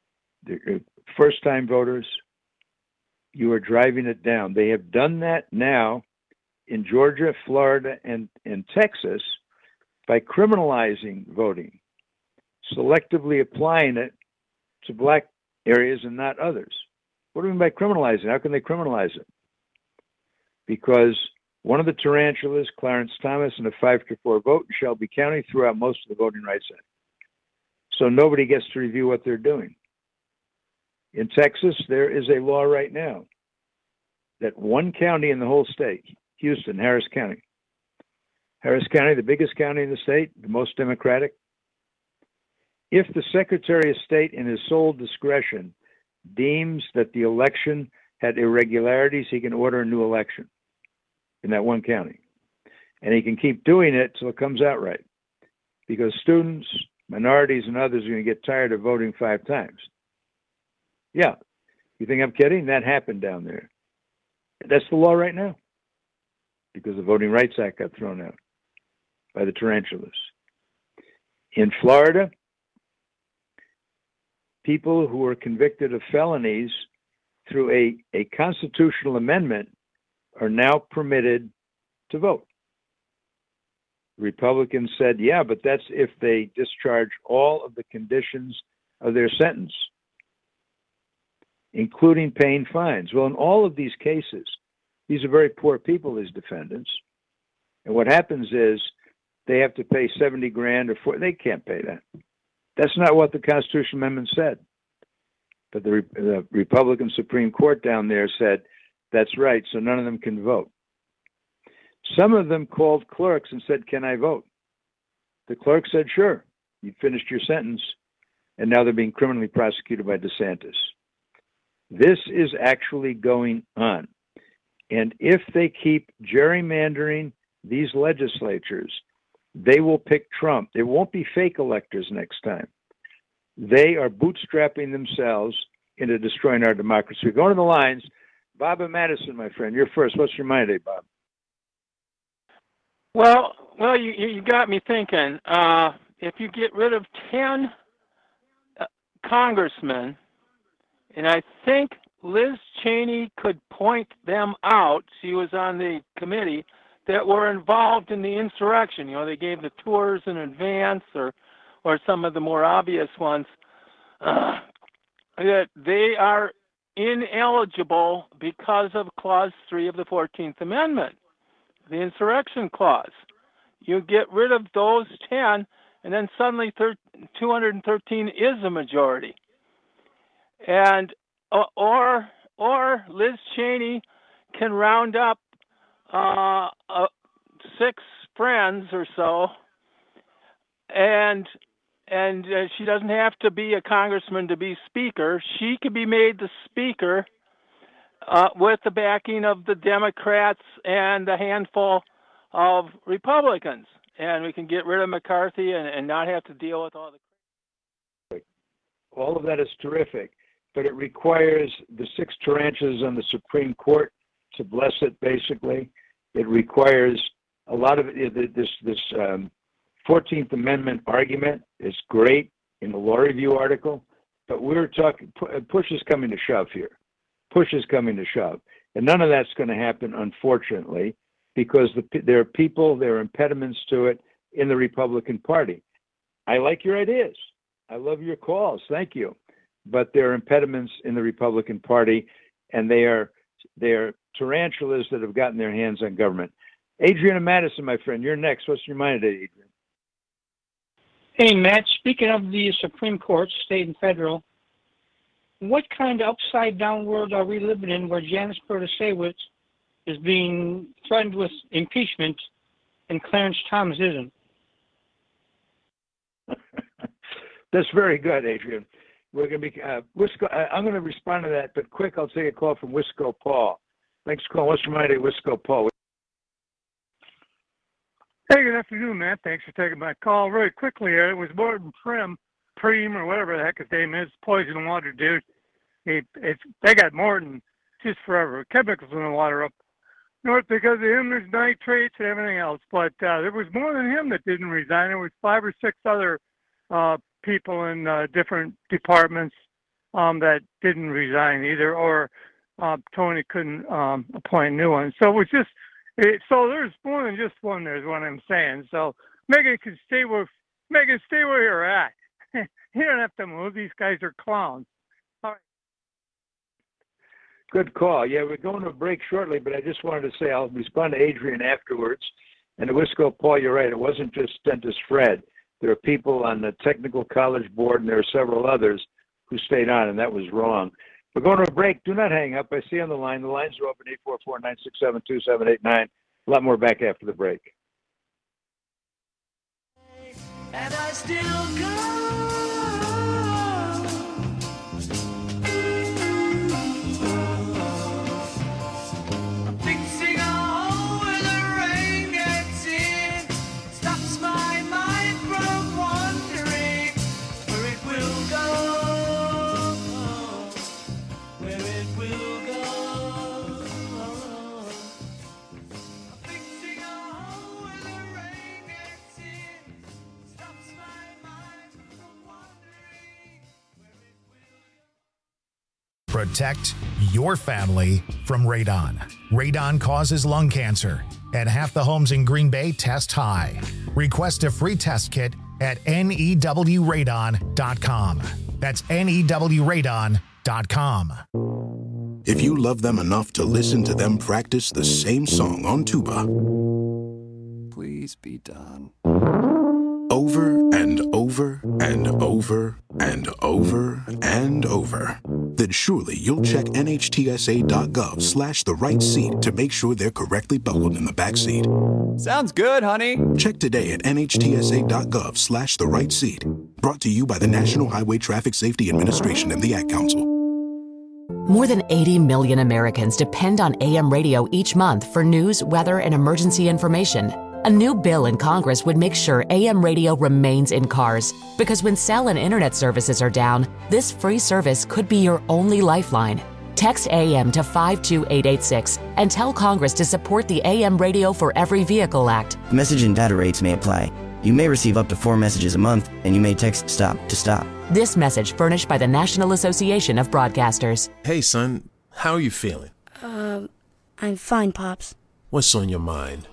first-time voters. You are driving it down. They have done that now in Georgia, Florida, and Texas by criminalizing voting, selectively applying it to black areas and not others. What do I mean by criminalizing? How can they criminalize it? Because one of the tarantulas, Clarence Thomas, in a 5-4 vote in Shelby County threw out most of the Voting Rights Act. So nobody gets to review what they're doing. In Texas, there is a law right now that one county in the whole state, Houston, Harris County, the biggest county in the state, the most Democratic, if the Secretary of State in his sole discretion deems that the election had irregularities, he can order a new election in that one county. And he can keep doing it till it comes out right. Because students, minorities, and others are going to get tired of voting 5 times. Yeah. You think I'm kidding? That happened down there. That's the law right now. Because the Voting Rights Act got thrown out by the tarantulas. In Florida, people who were convicted of felonies through a constitutional amendment are now permitted to vote. Republicans said, yeah, but that's if they discharge all of the conditions of their sentence, including paying fines. Well, in all of these cases, these are very poor people, these defendants. And what happens is they have to pay $70,000 or they can't pay that. That's not what the Constitutional Amendment said. But the Republican Supreme Court down there said, that's right, so none of them can vote. Some of them called clerks and said, can I vote? The clerk said, sure, you finished your sentence, and now they're being criminally prosecuted by DeSantis. This is actually going on. And if they keep gerrymandering these legislatures, they will pick Trump. There won't be fake electors next time. They are bootstrapping themselves into destroying our democracy. Going to the lines, Bob and Madison, my friend, you're first. What's your mind today, Bob? Well, you got me thinking. If you get rid of 10 congressmen, and I think Liz Cheney could point them out, she was on the committee, that were involved in the insurrection. You know, they gave the tours in advance, or some of the more obvious ones, that they are ineligible because of Clause 3 of the 14th Amendment, the insurrection clause. You get rid of those 10, and then suddenly 213 is a majority. And or Liz Cheney can round up 6 friends or so, and she doesn't have to be a congressman to be speaker. She could be made the speaker with the backing of the Democrats and a handful of Republicans, and we can get rid of McCarthy and not have to deal with all the. All of that is terrific, but it requires the 6 tarantulas on the Supreme Court to bless it. Basically, it requires a lot of this 14th Amendment argument is great in the law review article, but we're talking push is coming to shove here. Push is coming to shove, and none of that's going to happen, unfortunately, because there are people, there are impediments to it in the Republican Party. I like your ideas. I love your calls. Thank you. But there are impediments in the Republican Party, and they are tarantulas that have gotten their hands on government. Adrian and Madison, my friend, you're next. What's your mind today, Adrian? Hey, Matt, speaking of the Supreme Court, state and federal, what kind of upside-down world are we living in where Janice Protasewicz is being threatened with impeachment and Clarence Thomas isn't? That's very good, Adrian. We're going to be I'm going to respond to that, but quick, I'll take a call from Wisco Paul. Thanks for calling. What's your mind today, Wisco Paul? Hey, good afternoon, Matt. Thanks for taking my call. Really quickly here, it was Morton Preem, or whatever the heck his name is, poison water dude. They got Morton just forever. Chemicals in the water up north because of him. There's nitrates and everything else. But there was more than him that didn't resign. There was 5 or 6 other people in different departments that didn't resign either, or Tony couldn't appoint new ones. So it was just. So there's more than just one. There's what I'm saying. So Megan can stay where you're at. You don't have to move. These guys are clowns. All right. Good call. Yeah, we're going to a break shortly, but I just wanted to say I'll respond to Adrian afterwards. And to Wisco Paul, you're right. It wasn't just Dentist Fred. There are people on the technical college board, and there are several others who stayed on, and that was wrong. We're going to a break. Do not hang up. I see you on the line. The lines are open, 844-967-2789. A lot more back after the break. And I still go. Fixing a hole where the rain gets in. Stops my mind from wandering where it will go. Protect your family from radon. Radon causes lung cancer, and half the homes in Green Bay test high. Request a free test kit at newradon.com. That's newradon.com. If you love them enough to listen to them practice the same song on tuba, please be done. Over and over and over and over and over, then surely you'll check NHTSA.gov/the right seat to make sure they're correctly buckled in the back seat. Sounds good, honey. Check today at NHTSA.gov/the right seat. Brought to you by the National Highway Traffic Safety Administration and the Ad Council. More than 80 million Americans depend on AM radio each month for news, weather, and emergency information. A new bill in Congress would make sure AM radio remains in cars, because when cell and internet services are down, this free service could be your only lifeline. Text AM to 52886 and tell Congress to support the AM Radio for Every Vehicle Act. Message and data rates may apply. You may receive up to 4 messages a month, and you may text STOP to stop. This message furnished by the National Association of Broadcasters. Hey, son, how are you feeling? I'm fine, Pops. What's on your mind?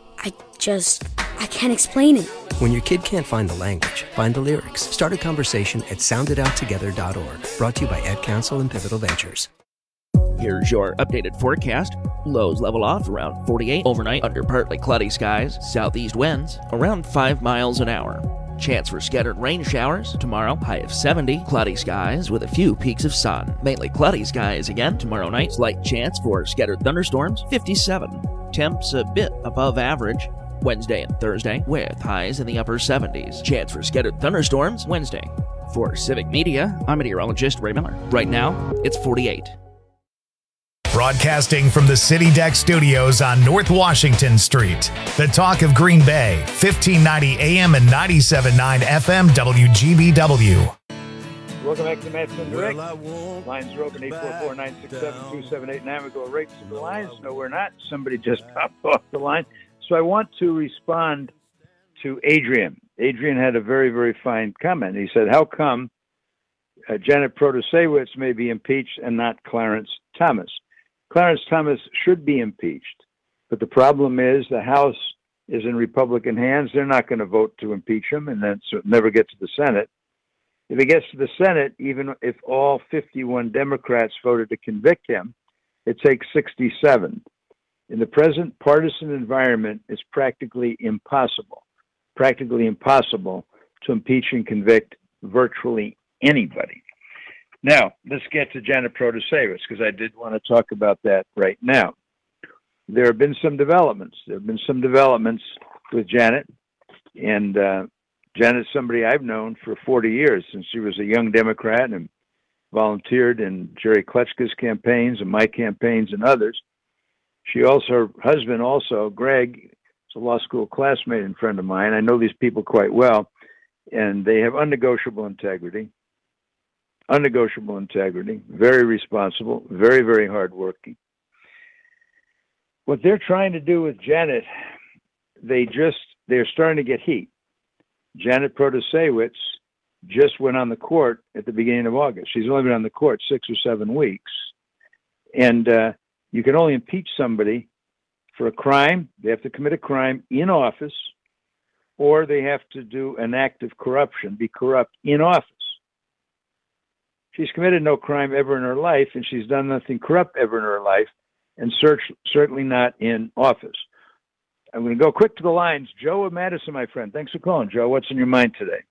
I can't explain it. When your kid can't find the language, find the lyrics. Start a conversation at soundedouttogether.org. Brought to you by Ad Council and Pivotal Ventures. Here's your updated forecast. Lows level off around 48 overnight under partly cloudy skies. Southeast winds around 5 miles an hour. Chance for scattered rain showers tomorrow, high of 70. Cloudy skies with a few peaks of sun. Mainly cloudy skies again tomorrow night. Slight chance for scattered thunderstorms, 57. Temps a bit above average. Wednesday and Thursday with highs in the upper 70s. Chance for scattered thunderstorms Wednesday. For Civic Media, I'm meteorologist Ray Miller. Right now, it's 48. Broadcasting from the City Deck Studios on North Washington Street. The talk of Green Bay, 1590 AM and 97.9 FM WGBW. Welcome back to Matson Direct. Lines are open, 844-967-2789. We go right to the lines. No, we're not. Somebody just popped off the line. So I want to respond to Adrian. Adrian had a very, very fine comment. He said, how come Janet Protasewicz may be impeached and not Clarence Thomas? Clarence Thomas should be impeached, but the problem is the House is in Republican hands. They're not going to vote to impeach him, and then so never get to the Senate. If it gets to the Senate, even if all 51 Democrats voted to convict him, it takes 67. In the present partisan environment, it's practically impossible to impeach and convict virtually anybody. Now, let's get to Janet Protasewicz, because I did want to talk about that right now. There have been some developments. With Janet, and Janet's somebody I've known for 40 years, since she was a young Democrat and volunteered in Jerry Kletchka's campaigns and my campaigns and others. Her husband also, Greg, is a law school classmate and friend of mine. I know these people quite well, and they have unnegotiable integrity, very responsible, very, very hardworking. What they're trying to do with Janet, they're starting to get heat. Janet Protasewicz just went on the court at the beginning of August. She's only been on the court 6 or 7 weeks. And you can only impeach somebody for a crime. They have to commit a crime in office, or they have to do an act of corruption, be corrupt in office. She's committed no crime ever in her life, and she's done nothing corrupt ever in her life, and certainly not in office. I'm going to go quick to the lines. Joe of Madison, my friend. Thanks for calling, Joe. What's in your mind today?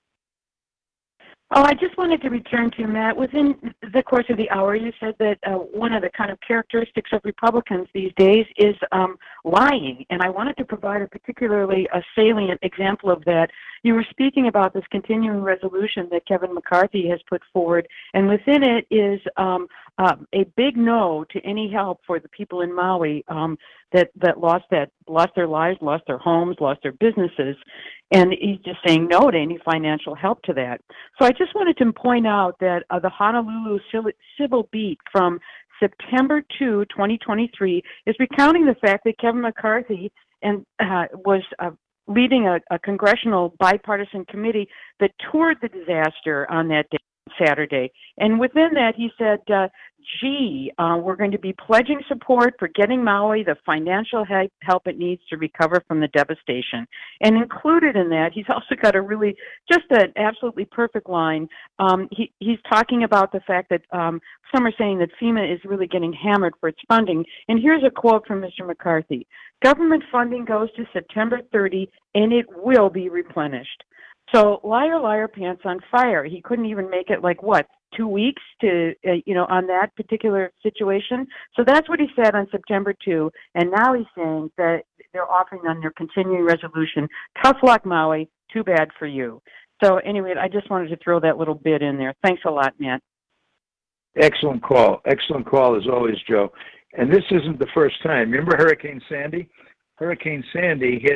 Oh, I just wanted to return to Matt. Within the course of the hour, you said that one of the kind of characteristics of Republicans these days is lying, and I wanted to provide a particularly salient example of that. You were speaking about this continuing resolution that Kevin McCarthy has put forward, and within it is a big no to any help for the people in Maui that lost their lives, lost their homes, lost their businesses. And he's just saying no to any financial help to that. So I just wanted to point out that the Honolulu Civil Beat from September 2, 2023 is recounting the fact that Kevin McCarthy was leading a congressional bipartisan committee that toured the disaster on that day, Saturday. And within that, he said, we're going to be pledging support for getting Maui the financial help it needs to recover from the devastation. And included in that, he's also got just an absolutely perfect line. He's talking about the fact that some are saying that FEMA is really getting hammered for its funding. And here's a quote from Mr. McCarthy. Government funding goes to September 30, and it will be replenished. So liar, liar, pants on fire. He couldn't even make it 2 weeks to, on that particular situation. So that's what he said on September 2. And now he's saying that they're offering on their continuing resolution, tough luck, Maui, too bad for you. So anyway, I just wanted to throw that little bit in there. Thanks a lot, Matt. Excellent call. Excellent call as always, Joe. And this isn't the first time. Remember Hurricane Sandy? Hurricane Sandy hit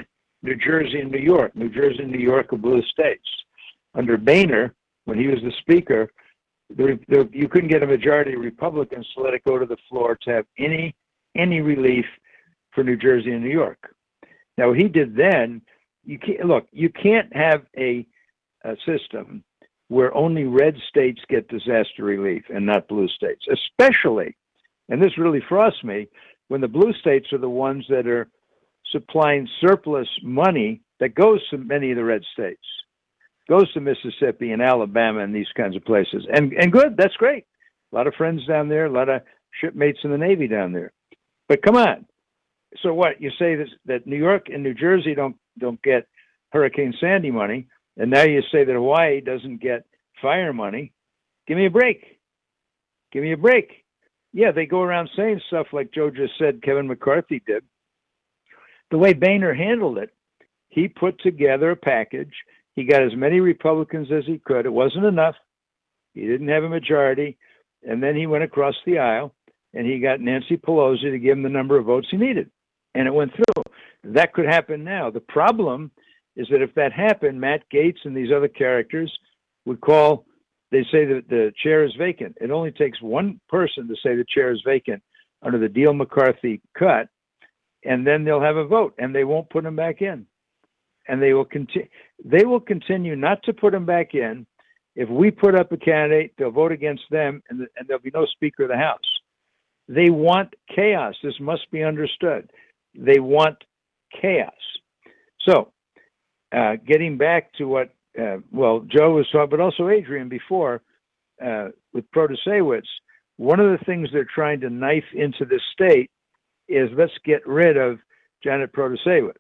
New Jersey and New York. New Jersey and New York are blue states. Under Boehner, when he was the speaker, you couldn't get a majority of Republicans to let it go to the floor to have any relief for New Jersey and New York. Now, what he did then, you can't have a system where only red states get disaster relief and not blue states, especially, and this really frosts me, when the blue states are the ones that are supplying surplus money that goes to many of the red states, goes to Mississippi and Alabama and these kinds of places. And good, that's great. A lot of friends down there, a lot of shipmates in the Navy down there. But come on. So what, you say that New York and New Jersey don't get Hurricane Sandy money, and now you say that Hawaii doesn't get fire money? Give me a break. Give me a break. Yeah, they go around saying stuff like Joe just said Kevin McCarthy did. The way Boehner handled it, he put together a package. He got as many Republicans as he could. It wasn't enough. He didn't have a majority. And then he went across the aisle, and he got Nancy Pelosi to give him the number of votes he needed. And it went through. That could happen now. The problem is that if that happened, Matt Gaetz and these other characters would call, they say that the chair is vacant. It only takes one person to say the chair is vacant under the deal McCarthy cut, and then they'll have a vote, and they won't put him back in. And they will continue not to put him back in. If we put up a candidate, they'll vote against them, and there'll be no Speaker of the House. They want chaos. This must be understood. They want chaos. So, getting back to what, Joe was talking, but also Adrian before, with Protasewicz, one of the things they're trying to knife into the state is let's get rid of Janet Protasewicz.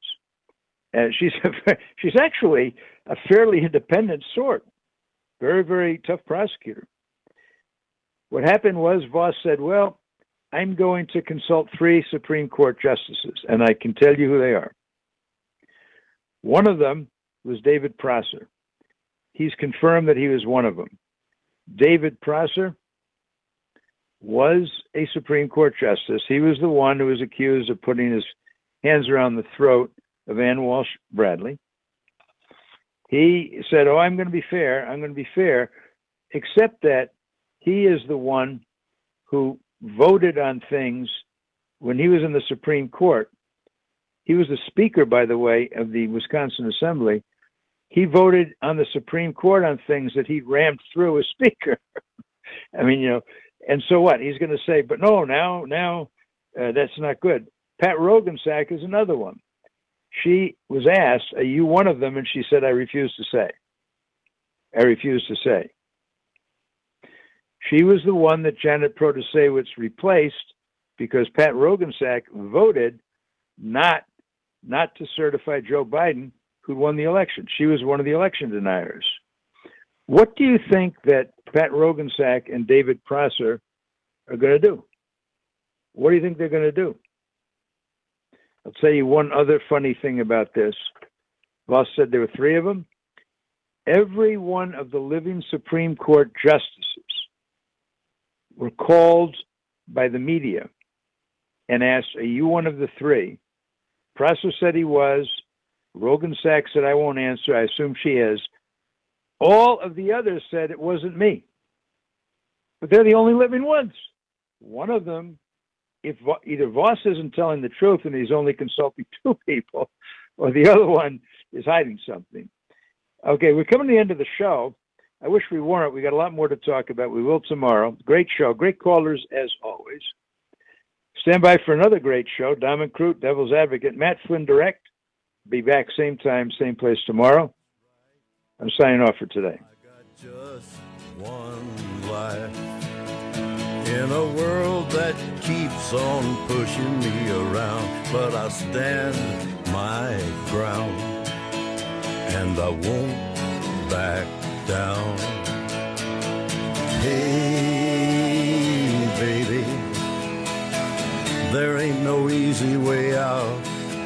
She's actually a fairly independent sort, very, very tough prosecutor. What happened was Voss said, well, I'm going to consult 3 Supreme Court justices, and I can tell you who they are. One of them was David Prosser. He's confirmed that he was one of them. David Prosser was a Supreme Court justice. He was the one who was accused of putting his hands around the throat of Ann Walsh Bradley. He said, I'm going to be fair. I'm going to be fair, except that he is the one who voted on things when he was in the Supreme Court. He was the Speaker, by the way, of the Wisconsin Assembly. He voted on the Supreme Court on things that he rammed through as Speaker. I mean, and so what? He's going to say, but no, now that's not good. Pat Roggensack is another one. She was asked, are you one of them? And she said, I refuse to say. I refuse to say. She was the one that Janet Protasewicz replaced because Pat Roggensack voted not to certify Joe Biden, who won the election. She was one of the election deniers. What do you think that Pat Roggensack and David Prosser are going to do? What do you think they're going to do? I'll tell you one other funny thing about this. Voss said there were 3 of them. Every one of the living Supreme Court justices were called by the media and asked, are you one of the 3? Prosser said he was. Roggensack said, I won't answer. I assume she is. All of the others said it wasn't me. But they're the only living ones. One of them, if either Voss isn't telling the truth and he's only consulting 2 people, or the other one is hiding something. Okay, we're coming to the end of the show. I wish we weren't. We got a lot more to talk about. We will tomorrow. Great show. Great callers, as always. Stand by for another great show. Diamond Crute, Devil's Advocate, Matt Flynn Direct. Be back same time, same place tomorrow. I'm signing off for today. Just one life in a world that keeps on pushing me around, but I stand my ground and I won't back down. Hey, baby, there ain't no easy way out.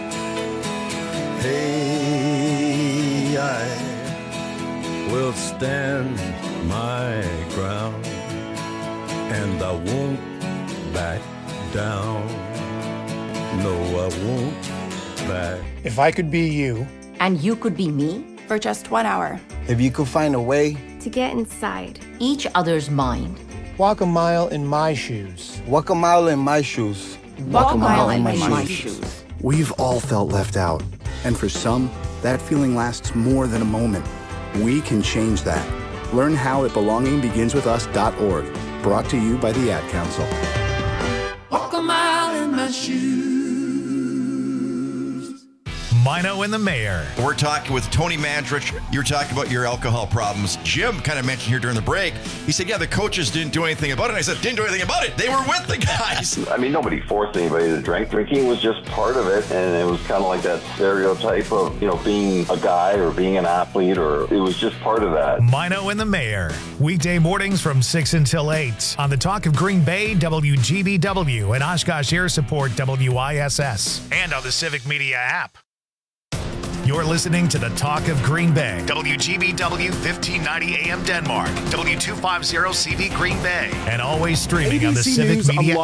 Hey, I will stand my ground and I won't back down. No, I won't back. If I could be you. And you could be me for just 1 hour. If you could find a way to get inside each other's mind. Walk a mile in my shoes. Walk a mile in my shoes. Walk a mile in my shoes. We've all felt left out. And for some, that feeling lasts more than a moment. We can change that. Learn how at belongingbeginswithus.org. Brought to you by the Ad Council. Walk a mile in my shoes. Mino and the Mayor. We're talking with Tony Mandrich. You're talking about your alcohol problems. Jim kind of mentioned here during the break. He said, yeah, the coaches didn't do anything about it. And I said, didn't do anything about it. They were with the guys. I mean, nobody forced anybody to drink. Drinking was just part of it. And it was kind of like that stereotype of, being a guy or being an athlete, or it was just part of that. Mino and the Mayor. Weekday mornings from 6 until 8 on the Talk of Green Bay, WGBW, and Oshkosh Air Support, WISS, and on the Civic Media app. You're listening to the Talk of Green Bay, WGBW 1590 AM Denmark, W250 CV Green Bay, and always streaming on the ABC Civic News Media